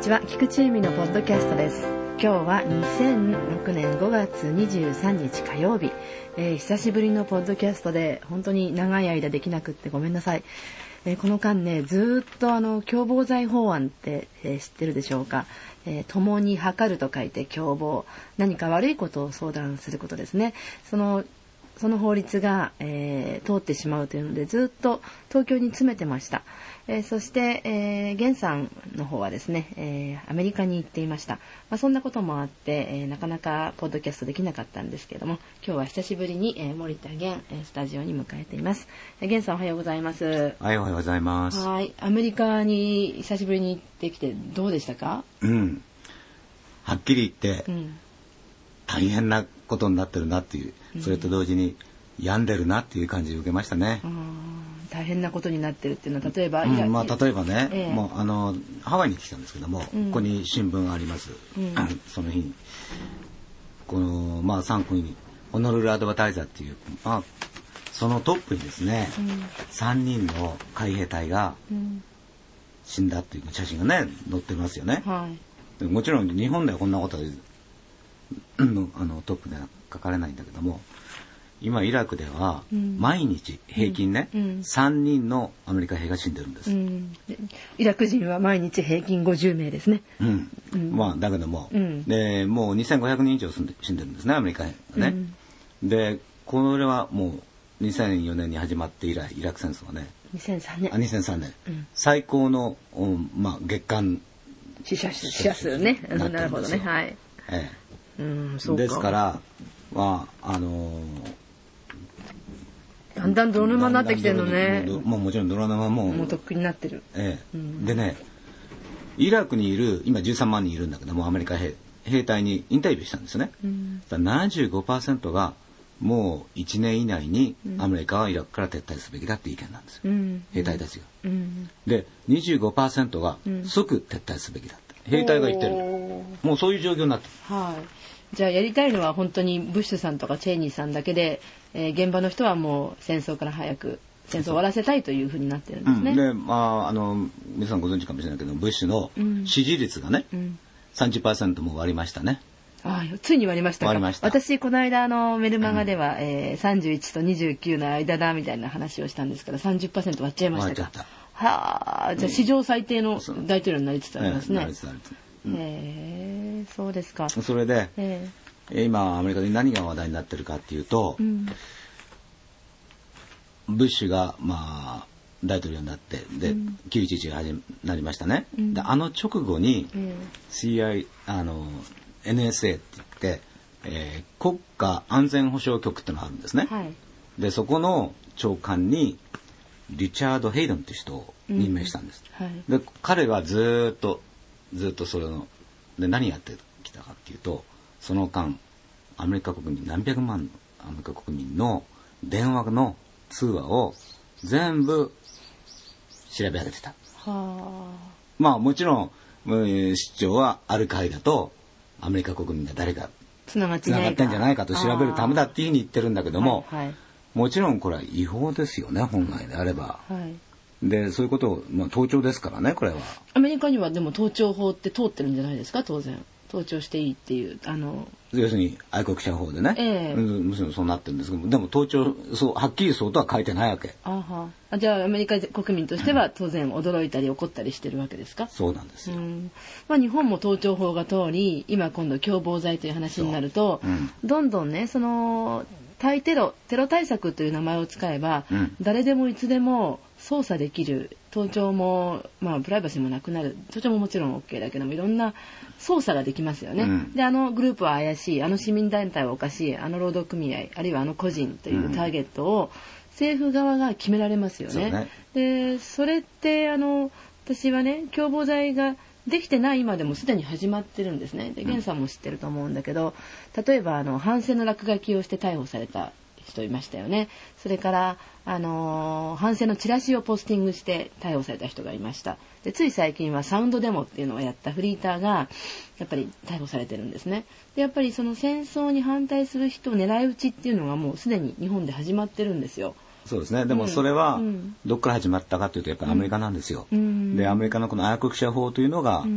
ちは、菊池恵美のポッドキャストです。今日は2006年5月23日火曜日、久しぶりのポッドキャストで本当に長い間できなくってごめんなさい。この間ね、ずっと共謀罪法案って、知ってるでしょうか。共に計ると書いて共謀、何か悪いことを相談することですね。その法律が、通ってしまうというのでずっと東京に詰めてました。そして、源さんの方はですね、アメリカに行っていました。そんなこともあって、なかなかポッドキャストできなかったんですけれども、今日は久しぶりに、森田源、スタジオに迎えています。源さんおはようございます。 はい、おはようございます。 はい、アメリカに久しぶりに行ってきてどうでしたか？ はっきり言って、大変なことになってるなっていう、それと同時に病んでるなっていう感じを受けましたね。 大変なことになってるっていうのは例えば、 例えばね、もうハワイに来たんですけども、ここに新聞があります。その日にこの参考にホノルルアドバタイザーっていう、そのトップにですね、3人の海兵隊が死んだっていう写真がね載ってますよね。もちろん日本ではこんなことはトップでは書かれないんだけども、今イラクでは毎日平均ね、3人のアメリカ兵が死んでるんです。 イラク人は毎日平均50名ですね。 だけども、でもう2500人以上死んでるんですね、アメリカ兵がね。でこれはもう2004年に始まって以来、イラク戦争はね、2003年、最高の、月間死者数ね。なるほどね。はい。そうか。 ですからだんだん泥沼になってきてるのね。 もちろん泥沼もとっくになってる。 でね、イラクにいる今13万人いるんだけども、アメリカ兵隊にインタビューしたんですよね。75% がもう1年以内にアメリカはイラクから撤退すべきだっていう意見なんですよ。兵隊たちが。で 25% が即撤退すべきだって兵隊が言ってる。もうそういう状況になってる。 じゃあやりたいのは本当にブッシュさんとかチェイニーさんだけで、現場の人はもう戦争から早く戦争を終わらせたいというふうになってるんですね。 で皆さんご存知かもしれないけど、ブッシュの支持率がね、30% も割りましたね。 ついに割りましたか。私この間メルマガでは、31と29の間だみたいな話をしたんですから 30% 割っちゃいましたか。じゃあ史上最低の大統領になりつつありますね。そうですか。 それで、今アメリカで何が話題になってるかっていうと、ブッシュが大統領になってで、911がなりましたね。で直後に、NSA って言って、国家安全保障局ってのがあるんですね。でそこの長官にリチャード・ヘイドンって人を任命したんです。で彼がずっとそれので何やってきたかっていうと、その間アメリカ国民何百万のアメリカ国民の電話の通話を全部調べ上げてた。もちろん主張はアルカイダとアメリカ国民が誰かつながってんじゃないかと調べるためだっていうふうに言ってるんだけども、もちろんこれは違法ですよね、本来であれば。でそういうことを、盗聴ですからね、これは。 アメリカにはでも盗聴法って通ってるんじゃないですか。当然盗聴していいっていう要するに愛国者法でね、むしろそうなってるんですけど、でも盗聴はっきりそうとは書いてないわけ。 じゃあアメリカ国民としては当然驚いたり怒ったりしてるわけですか。 そうなんですよ。 日本も盗聴法が通り、今今度共謀罪という話になると、どんどんね、その対テロ対策という名前を使えば、誰でもいつでも操作できる。盗聴もプライバシーもなくなる。盗聴ももちろん OK だけども、いろんな操作ができますよね。でグループは怪しい、市民団体はおかしい、労働組合あるいは個人というターゲットを政府側が決められますよね。でそれって私はね、共謀罪ができてない今でもすでに始まってるんですね。で源さんも知ってると思うんだけど、例えば反戦の落書きをして逮捕された人いましたよね。それから反戦のチラシをポスティングして逮捕された人がいました。でつい最近はサウンドデモっていうのをやったフリーターがやっぱり逮捕されてるんですね。でやっぱりその戦争に反対する人を狙い撃ちっていうのがもうすでに日本で始まってるんですよ。 そうですね。でもそれはどっから始まったかというとやっぱりアメリカなんですよ。でアメリカのこの愛国者法というのが、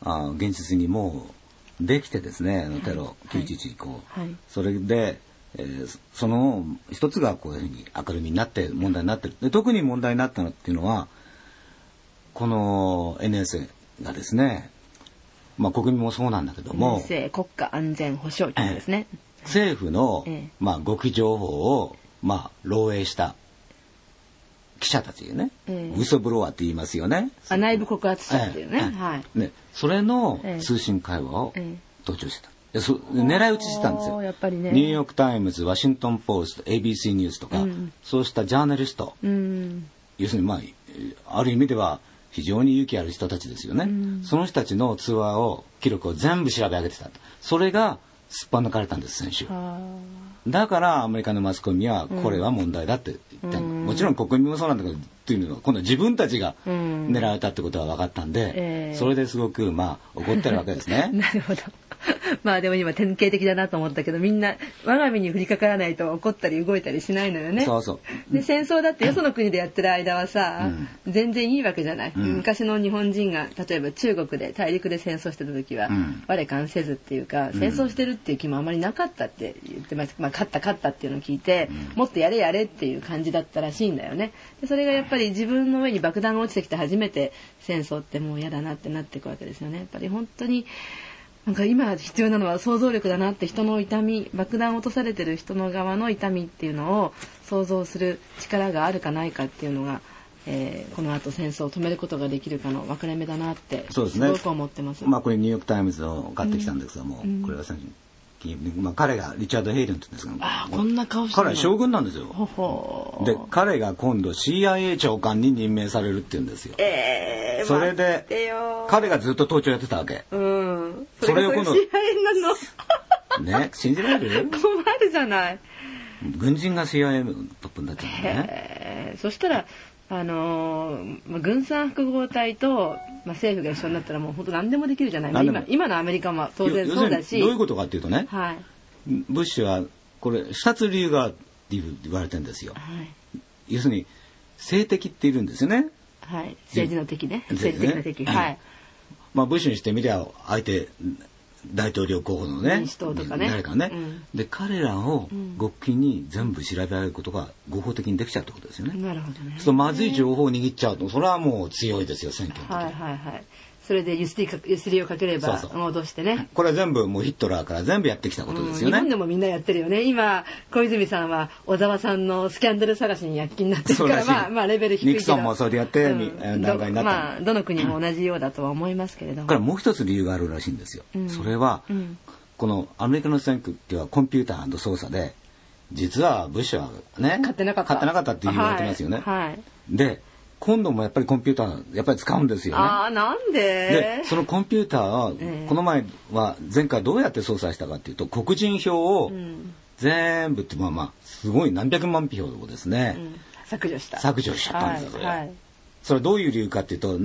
現実にもうできてですね、テロ、911以降、それで、その一つがこういうふうに明るみになって問題になってる。で、特に問題になったのっていうのは、この NSA がですね、国民もそうなんだけども、 NSA 国家安全保障局ですね。 政府の、極秘情報を、漏洩した記者たちよね、ウソブロワーって言いますよね。 内部告発者っていうね。 ね、それの通信会話を盗聴してた。狙い撃ちしてたんですよ。 やっぱりね、 ニューヨークタイムズ、ワシントンポスト、ABC ニュースとか、そうしたジャーナリスト、要するにある意味では非常に勇気ある人たちですよね。その人たちの通話記録を全部調べ上げてた。それがすっぱ抜かれたんです、先週。だからアメリカのマスコミはこれは問題だって言ったもちろん国民もそうなんだけど、っていうのは今度は自分たちが狙われたってことは分かったんで、それですごく怒ってるわけですね。 なるほど。でも今典型的だなと思ったけど、みんな我が身に降りかからないと怒ったり動いたりしないのよね。 そうそう。 で、戦争だってよその国でやってる間はさ、全然いいわけじゃない。昔の日本人が例えば中国で大陸で戦争してた時は、我関せずっていうか、戦争してるっていう気もあまりなかったって言ってます。勝ったっていうのを聞いて、もっとやれっていう感じだったらしいんだよね。で、それがやっぱり自分の上に爆弾が落ちてきて初めて戦争ってもう嫌だなってなっていくわけですよね。やっぱり本当に今必要なのは想像力だなって、人の痛み、爆弾を落とされてる人の側の痛みっていうのを想像する力があるかないかっていうのが、この後戦争を止めることができるかの分かれ目だなってすごく思ってます。 これニューヨークタイムズを買ってきたんですけども、これは彼がリチャード・ヘイデンって言うんですが、 こんな顔してるの。 彼は将軍なんですよ。で、彼が今度 CIA 長官に任命されるって言うんですよ。それで彼がずっと盗聴やってたわけ。 それを今度 CIA なの。ね、 信じられる？ 困るじゃない。 軍人が CIA のトップになっちゃうんだね。 そしたら軍産複合体と、政府が一緒になったらもう本当何でもできるじゃない。今のアメリカも当然そうだし。 どういうことかっていうとね、ブッシュはこれ2つ理由がって言われてるんですよ。要するに政敵っているんですよね。 政治の敵ね。政治的な敵。 ブッシュにしてみりゃ相手大統領候補のね、 民主党とかね、 誰かね、で彼らを極秘に全部調べ上げることが合法的にできちゃうってことですよね。 なるほどね。 そうまずい情報を握っちゃうと、それはもう強いですよ、選挙の時。 それでゆすりをかければ戻してね。 これは全部もうヒットラーから全部やってきたことですよね。 日本でもみんなやってるよね。今小泉さんは小沢さんのスキャンダル探しに躍起になってるからレベル低いけど。 ニクソンもそれでやって段階になった。 どの国も同じようだとは思いますけれども。 これもう一つ理由があるらしいんですよ。それはこのアメリカの選挙っていうのはコンピューター&操作で、実はブッシュはね勝ってなかったって言われてますよね。で今度もやっぱりコンピューターやっぱり使うんですよね。 なんで？ そのコンピューターは、この前回どうやって操作したかっていうと、黒人票を全部ってすごい何百万票をですね、 削除しちゃったんですよ。それどういう理由かっていうと、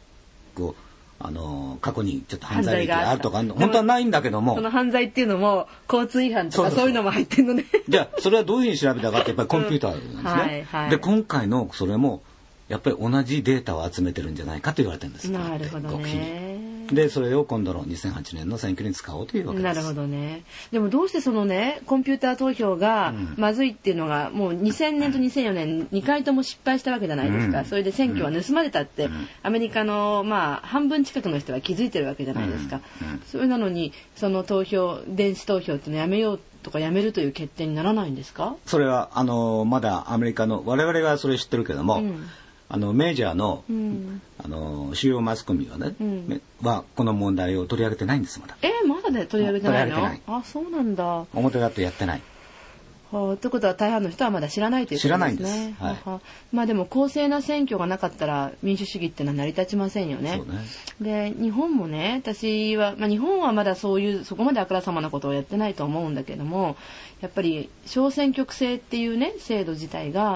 過去にちょっと犯罪歴があるとか本当はないんだけども、 その犯罪っていうのも交通違反とかそういうのも入ってんのね。 じゃあそれはどういうふうに調べたかってやっぱりコンピューターなんですね。で今回のそれもやっぱり同じデータを集めてるんじゃないかと言われてるんです。 なるほどね。 でそれを今度の2008年の選挙に使おうというわけです。 なるほどね。でもどうしてそのねコンピューター投票がまずいっていうのが、もう2000年と2004年2回とも失敗したわけじゃないですか。それで選挙は盗まれたって、アメリカの半分近くの人は気づいてるわけじゃないですか。それなのにその電子投票っていうのやめようとかやめるという決定にならないんですか？ それはまだアメリカの我々はそれ知ってるけども、メジャーの、主要マスコミはね、はこの問題を取り上げてないんですまだ。 まだね取り上げてないの？そうなんだ。 表だとやってない。 ということは大半の人はまだ知らないということですね。 知らないんです。 でも公正な選挙がなかったら民主主義ってのは成り立ちませんよね。で日本もね、私は、日本はまだそこまであからさまなことをやってないと思うんだけども、やっぱり小選挙区制っていうね制度自体が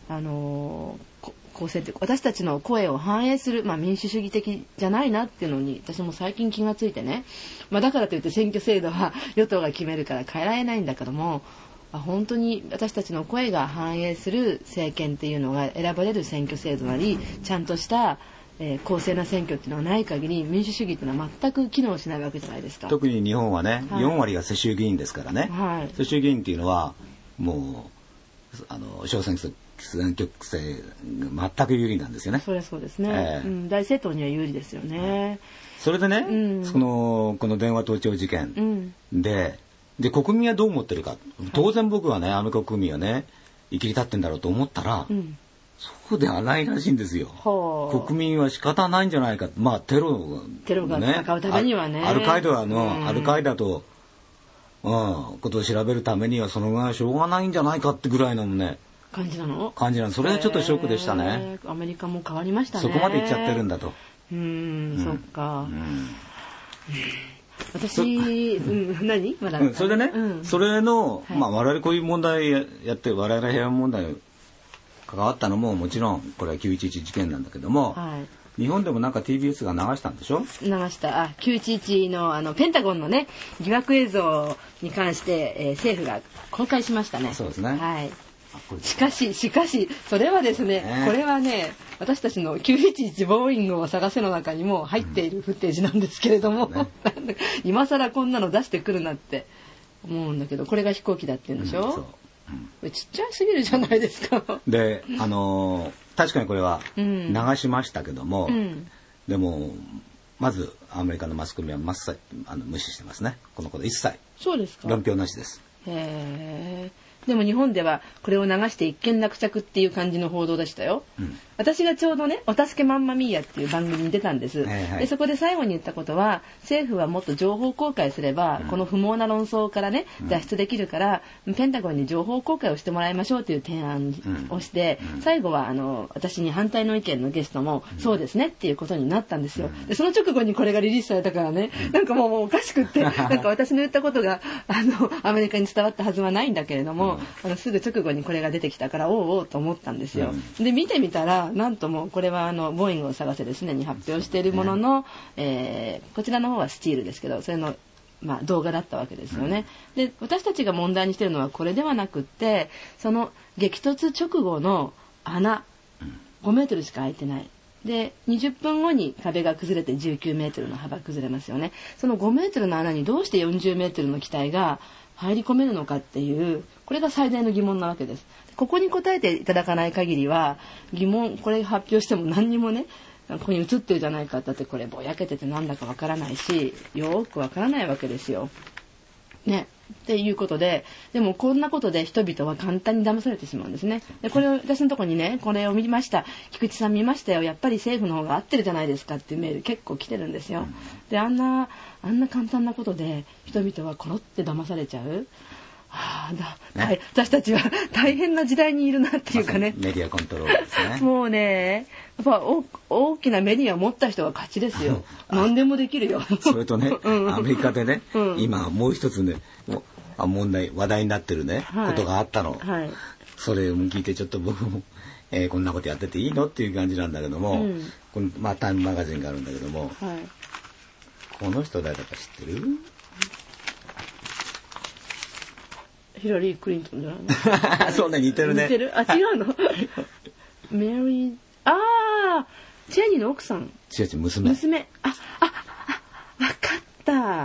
公正って私たちの声を反映する、民主主義的じゃないなっていうのに私も最近気がついてね、だからといって選挙制度は与党が決めるから変えられないんだけども、本当に私たちの声が反映する政権っていうのが選ばれる選挙制度なり、ちゃんとした、 公正な選挙っていうのがない限り民主主義っていうのは全く機能しないわけじゃないですか。 特に日本はね、4割が世襲議員ですからね、世襲議員っていうのはもう小選挙区制全く有利なんですよね。 そりゃそうですね、大政党には有利ですよね。 それでね、この電話盗聴事件で、国民はどう思ってるか。当然僕はね、アメリカ国民はね、生きり立ってんだろうと思ったら、そうではないらしいんですよ。国民は仕方ないんじゃないか。まあテロが戦うためにはね、 アルカイダと、ことを調べるためにはそのぐらいしょうがないんじゃないかってぐらいのね感じなの。 それはちょっとショックでしたね。 アメリカも変わりましたね。 そこまでいっちゃってるんだと。 そっか。私、何まだ、 それでね、それの、我々こういう問題やって我々平和問題関わったのももちろんこれは911事件なんだけども、日本でもなんか TBS が流したんでしょ。 流した。911のペンタゴンのね疑惑映像に関して、政府が公開しましたね。 そうですね。 しかしそれはですね、これはね私たちの911ボーイングを探せの中にも入っているフッテージなんですけれども、今更こんなの出してくるなって思うんだけど、これが飛行機だって言うんでしょ。ちっちゃすぎるじゃないですか。 で、確かにこれは流しましたけども、でもまずアメリカのマスコミは無視してますね。このこと一切。 そうですか。 論評なしです。 へー。でも日本ではこれを流して一件落着っていう感じの報道でしたよ。私がちょうどね、お助けマンマミーヤっていう番組に出たんです。でそこで最後に言ったことは、政府はもっと情報公開すれば、この不毛な論争からね脱出できるから、ペンタゴンに情報公開をしてもらいましょうという提案をして、最後は私に反対の意見のゲストも、そうですねっていうことになったんですよ。でその直後にこれがリリースされたからね、なんかもうおかしくってなんか私の言ったことがアメリカに伝わったはずはないんだけれども、すぐ直後にこれが出てきたからおうと思ったんですよ。で見てみたらなんともこれはボーイングを探せですねに発表しているものの、こちらの方はスチールですけど、それの動画だったわけですよね。で私たちが問題にしているのはこれではなくって、その激突直後の穴5メートルしか開いてない。で20分後に壁が崩れて19メートルの幅崩れますよね。その5メートルの穴にどうして40メートルの機体が入り込めるのかっていう、これが最大の疑問なわけです。ここに答えていただかない限りはこれ発表しても何にもね、ここに映ってるじゃないか、だってこれぼやけててなんだかわからないし、よくわからないわけですよ。ね。っていうことで、でもこんなことで人々は簡単に騙されてしまうんですね。でこれを私のところにね、これを見ました、菊池さん見ましたよ、やっぱり政府の方が合ってるじゃないですかっていうメール結構来てるんですよ。であんな簡単なことで人々はコロって騙されちゃう。私たちは大変な時代にいるなっていうかね、 メディアコントロールですね。 もうね、やっぱ大きなメディアを持った人が勝ちですよ。何でもできるよ。 それとね、アメリカでね、今もう一つね話題になってるね、ことがあったの、それを聞いてちょっと僕も、こんなことやってていいのっていう感じなんだけども、このタイムマガジンがあるんだけども、この人誰だか知ってる？ ヒラリー・クリントンじゃないの？ そうね、似てるね。 似てる？違うの？メリー、チェニーの奥さん。 違う、娘。 わかった。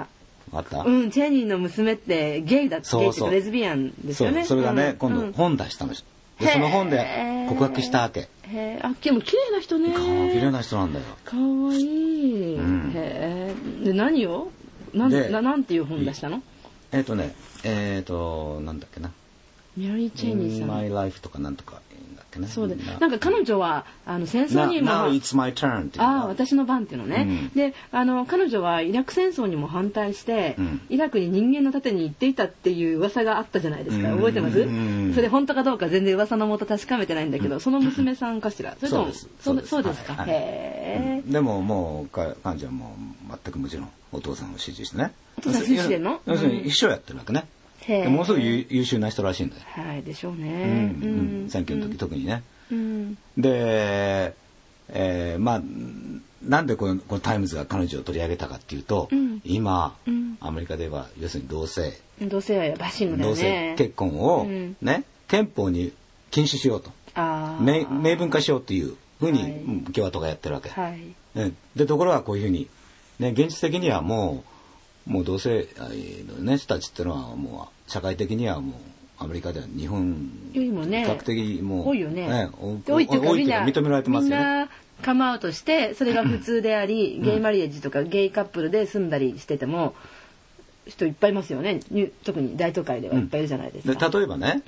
あった？ チェニーの娘ってゲイだって、ゲイってレズビアンですよね。 それがね、今度本出したの。でその本で告白したわけ。 でも綺麗な人ね。 綺麗な人なんだよ。 かわいい。で何を？なんていう本出したの？ なんだっけな。 メリー・チェニーさん。 My Life とかなんとかだっけな。 そうで、なんか彼女は戦争にも Now it's my turn っていうの。 私の番っていうのね。で、彼女はイラク戦争にも反対して、イラクに人間の盾に行っていたっていう噂があったじゃないですか。覚えてます？それ本当かどうか全然噂のもと確かめてないんだけど、その娘さんかしら。それともそうですか。へえ。 でももう彼女はもう全くもちろんお父さんを支持してね。 お父さん支持してんの？ 要するに一生やってるわけね。ものすごく優秀な人らしいんだよ。 はいでしょうね。 選挙の時特にね。で、なんでこのタイムズが彼女を取り上げたかっていうと、今アメリカでは要するに同性愛やバッシングだよね。 同性結婚をね、憲法に禁止しようと、明文化しようっていうふうに共和党がやってるわけ。でところがこういうふうに、ね、現実的にはもう同性愛の、ね、人たちっていうのはもう社会的にはもうアメリカでは日本よりもね比較的もう多いよね。 多いっていうか認められてますよね。 みんなカムアウトしてそれが普通であり、ゲイマリエージとかゲイカップルで住んだりしてても人いっぱいいますよね。特に大都会ではいっぱいいるじゃないですか。 で例えばね、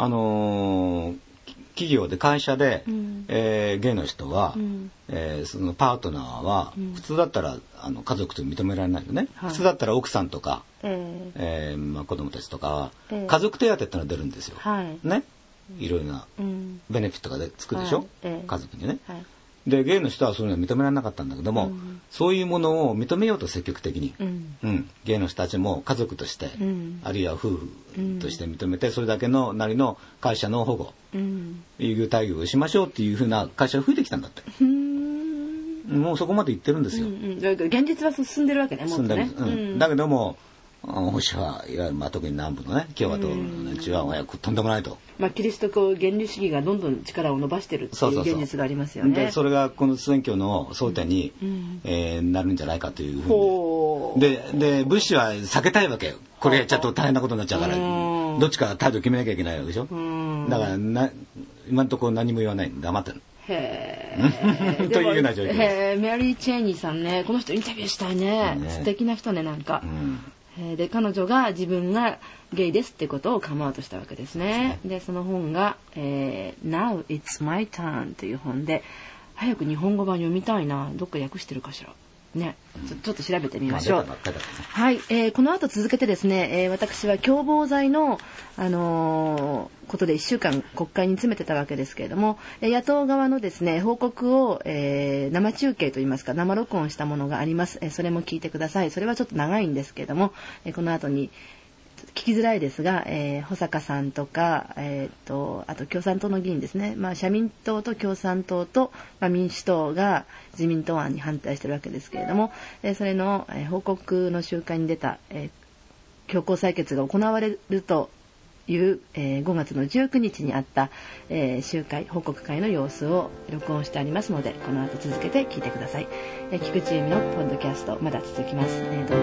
企業で会社で、ゲイの人は、そのパートナーは、普通だったら家族と認められないよね、普通だったら奥さんとか、子供たちとかは、家族手当ってのが出るんですよ、ね、いろいろなベネフィットがつくでしょ、家族にね、でゲイの人はそういうのは認められなかったんだけども、そういうものを認めようと積極的に、ゲイの人たちも家族として、あるいは夫婦として認めて、それだけのなりの会社の保護、優遇待遇をしましょうっていうふうな会社が増えてきたんだって。もうそこまで行ってるんですよ。 現実は進んでるわけね、もっとね。 だけども保守派、いわゆる特に南部のね共和党の地はとんでもないと。 キリスト教原理主義がどんどん力を伸ばしてるっていう現実がありますよね。 でそれがこの選挙の争点に、なるんじゃないかというふうに。でブッシュは避けたいわけ。これちょっと大変なことになっちゃうから、どっちか態度決めなきゃいけないわけでしょ。だから今のところ何も言わない黙ってる。というような状況です。 メリー・チェイニーさんね、この人インタビューしたいね。素敵な人ね、なんか。で彼女が自分がゲイですってことをカムアウトしたわけですね。でその本が、Now It's My Turn という本で、早く日本語版読みたいな。どっか訳してるかしらね。ちょっと調べてみましょう。はい、この後続けてですね、私は共謀罪のことで1週間国会に詰めてたわけですけれども、野党側のですね報告を、生中継といいますか生録音したものがあります。それも聞いてください。それはちょっと長いんですけれども、この後に聞きづらいですが、保坂さんとか、あと共産党の議員ですね、社民党と共産党と、民主党が自民党案に反対しているわけですけれども、それの、報告の集会に出た、強行採決が行われるという、5月の19日にあった、集会報告会の様子を録音してありますので、この後続けて聞いてください。菊池由美のポッドキャストまだ続きます。どうぞ